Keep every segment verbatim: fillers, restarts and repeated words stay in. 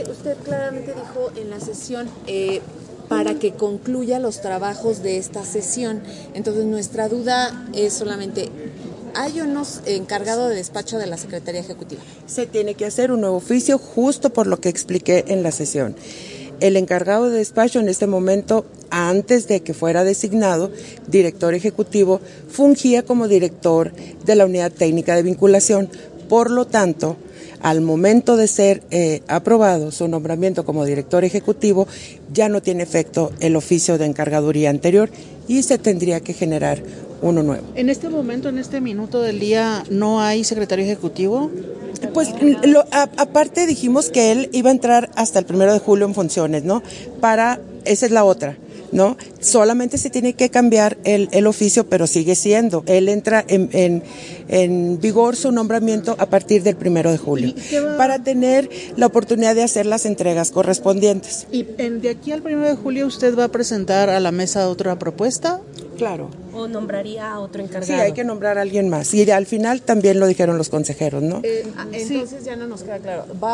Usted claramente dijo en la sesión eh, para que concluya los trabajos de esta sesión. Entonces nuestra duda es solamente, ¿hay o no encargado de despacho de la Secretaría Ejecutiva? Se tiene que hacer un nuevo oficio justo por lo que expliqué en la sesión. El encargado de despacho en este momento, antes de que fuera designado director ejecutivo, fungía como director de la Unidad Técnica de Vinculación. Por lo tanto, al momento de ser eh, aprobado su nombramiento como director ejecutivo, ya no tiene efecto el oficio de encargaduría anterior y se tendría que generar uno nuevo. En este momento, en este minuto del día, ¿no hay secretario ejecutivo? Pues lo, a, aparte dijimos que él iba a entrar hasta el primero de julio en funciones, ¿no? Para, esa es la otra, ¿no? Solamente se tiene que cambiar el, el oficio, pero sigue siendo. Él entra en, en, en vigor su nombramiento a partir del primero de julio, para tener la oportunidad de hacer las entregas correspondientes. ¿Y en, de aquí al primero de julio usted va a presentar a la mesa otra propuesta? Claro. ¿O nombraría a otro encargado? Sí, hay que nombrar a alguien más. Y al final también lo dijeron los consejeros, ¿no? Eh, entonces sí. Ya no nos queda claro. ¿Va a,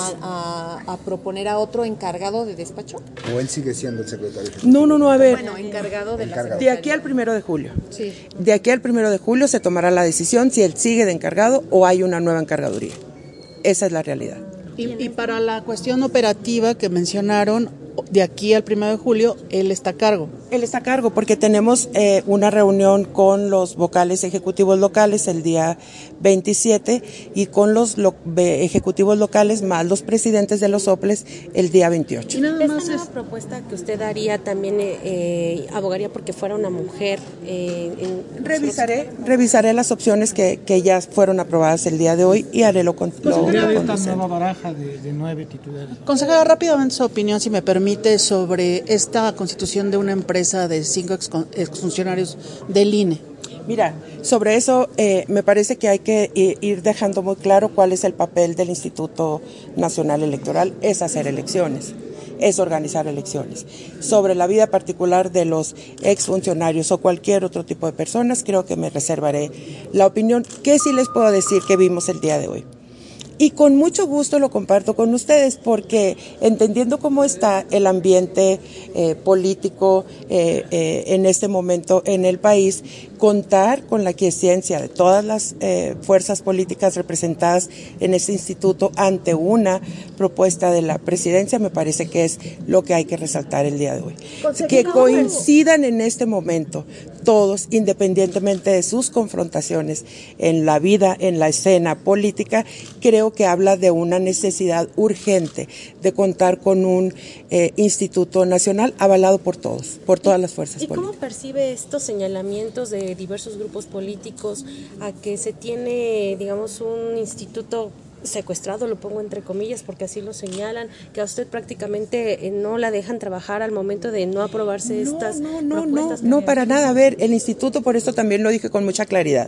a, a, a proponer a otro encargado de despacho? ¿O él sigue siendo el secretario ejecutivo? No, no, no, a ver. Bueno, encargado de encargado. la De aquí al primero de julio. Sí. De aquí al primero de julio se tomará la decisión si él sigue de encargado o hay una nueva encargaduría. Esa es la realidad. Y, y para la cuestión operativa que mencionaron, de aquí al primero de julio, él está a cargo. Él está a cargo porque tenemos eh, una reunión con los vocales ejecutivos locales el día veintisiete y con los lo, ejecutivos locales más los presidentes de los soples el día veintiocho. ¿Y nada más esta nueva propuesta que usted haría también eh, abogaría porque fuera una mujer? Eh, en revisaré, revisaré las opciones que, que ya fueron aprobadas el día de hoy y haré lo con Pues lo, de lo esta nueva baraja de, de nueve titulares. Consejera, rápidamente su opinión, si me permite, sobre esta constitución de una empresa de cinco ex, exfuncionarios del I N E. Mira, sobre eso eh, me parece que hay que ir dejando muy claro cuál es el papel del Instituto Nacional Electoral, es hacer elecciones, es organizar elecciones. Sobre la vida particular de los exfuncionarios o cualquier otro tipo de personas, creo que me reservaré la opinión que sí les puedo decir que vimos el día de hoy. Y con mucho gusto lo comparto con ustedes porque entendiendo cómo está el ambiente eh, político eh, eh, en este momento en el país, contar con la quiesencia de todas las eh, fuerzas políticas representadas en este instituto ante una propuesta de la presidencia me parece que es lo que hay que resaltar el día de hoy. Que coincidan en este momento todos, independientemente de sus confrontaciones en la vida, en la escena política, creo que habla de una necesidad urgente de contar con un eh, instituto nacional avalado por todos, por todas las fuerzas ¿Y políticas. ¿Y cómo percibe estos señalamientos de diversos grupos políticos a que se tiene, digamos, un instituto secuestrado, lo pongo entre comillas porque así lo señalan, que a usted prácticamente eh, no la dejan trabajar al momento de no aprobarse no, estas no, no, propuestas? No, no, para nada. A ver, el instituto, por eso también lo dije con mucha claridad.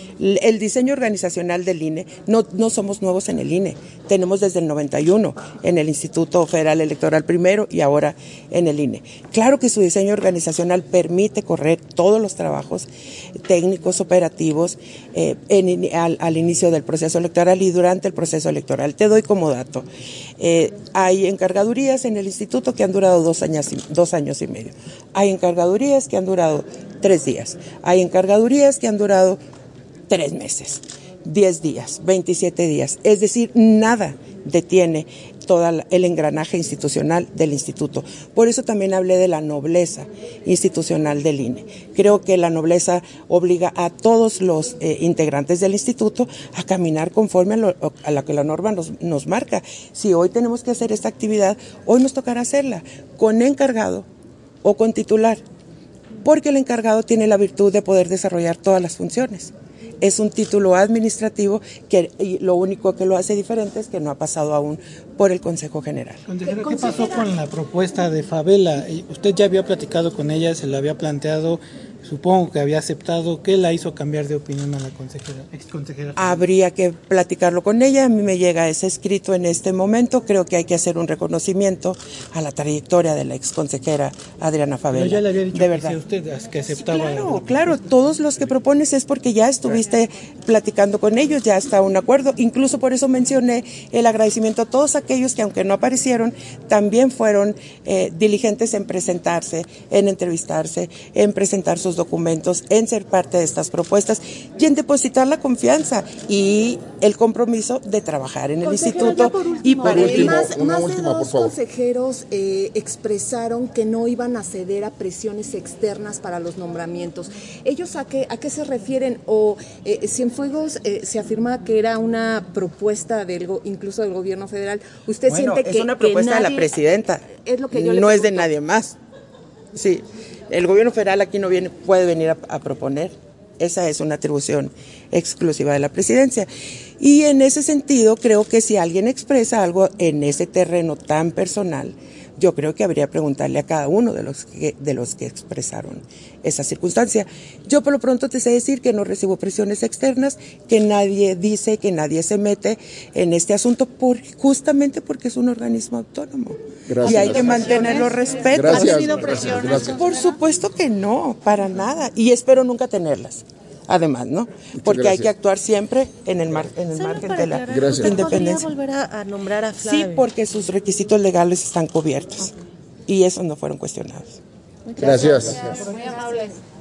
El diseño organizacional del I N E, no, no somos nuevos en el I N E, tenemos desde el noventa y uno en el Instituto Federal Electoral primero y ahora en el I N E. Claro que su diseño organizacional permite correr todos los trabajos técnicos, operativos, eh, en, al, al inicio del proceso electoral y durante el proceso electoral. Te doy como dato, eh, hay encargadurías en el instituto que han durado dos años, dos años y medio, hay encargadurías que han durado tres días, hay encargadurías que han durado tres meses, diez días, veintisiete días. Es decir, nada detiene todo el engranaje institucional del instituto. Por eso también hablé de la nobleza institucional del I N E. Creo que la nobleza obliga a todos los eh, integrantes del instituto a caminar conforme a lo, a lo que la norma nos, nos marca. Si hoy tenemos que hacer esta actividad, hoy nos tocará hacerla con encargado o con titular, porque el encargado tiene la virtud de poder desarrollar todas las funciones. Es un título administrativo que y lo único que lo hace diferente es que no ha pasado aún por el Consejo General. Consejera, ¿qué pasó con la propuesta de Favela? Usted ya había platicado con ella, se lo había planteado, supongo que había aceptado. ¿Qué la hizo cambiar de opinión a la consejera, ex consejera? Habría que platicarlo con ella. A mí me llega ese escrito en este momento. Creo que hay que hacer un reconocimiento a la trayectoria de la ex consejera Adriana Favela. Pero ya le había dicho de que verdad. sí a usted que aceptaba. Sí, claro, claro. Todos los que propones es porque ya estuviste platicando con ellos, ya está un acuerdo. Incluso por eso mencioné el agradecimiento a todos aquellos que, aunque no aparecieron, también fueron eh, diligentes en presentarse, en entrevistarse, en presentar sus documentos, en ser parte de estas propuestas y en depositar la confianza y el compromiso de trabajar en el Consejera, instituto. por último, Y por eh, último, más, una más última, de por dos favor. consejeros eh, expresaron que no iban a ceder a presiones externas para los nombramientos. ¿Ellos a qué, a qué se refieren? O eh, Cienfuegos eh, se afirma que era una propuesta del go, incluso del gobierno federal. ¿Usted bueno, siente es que una propuesta que nadie, de la presidenta, es lo que yo le no es de pregunto. nadie más. Sí, el gobierno federal aquí no viene, puede venir a, a proponer. Esa es una atribución exclusiva de la presidencia. Y en ese sentido, creo que si alguien expresa algo en ese terreno tan personal, yo creo que habría que preguntarle a cada uno de los que, de los que expresaron esa circunstancia. Yo por lo pronto te sé decir que no recibo presiones externas, que nadie dice, que nadie se mete en este asunto, por, justamente porque es un organismo autónomo. Gracias. Y hay que mantener los respetos. Gracias, ¿Ha tenido gracias, presiones? gracias. Por supuesto que no, para nada. Y espero nunca tenerlas. Además, ¿no? Porque gracias. hay que actuar siempre en el, mar, en el Solo margen para de la aclarar, Gracias. ¿usted independencia. podría volver a, a nombrar a Flavio? Sí, porque sus requisitos legales están cubiertos. Y esos no fueron cuestionados. Gracias. Muy amables.